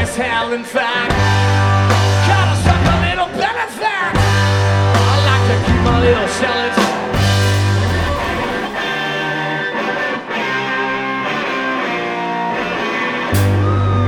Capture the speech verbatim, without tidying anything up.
as hell, in fact. Kinda suck a little better fact. I like to keep my little skeletons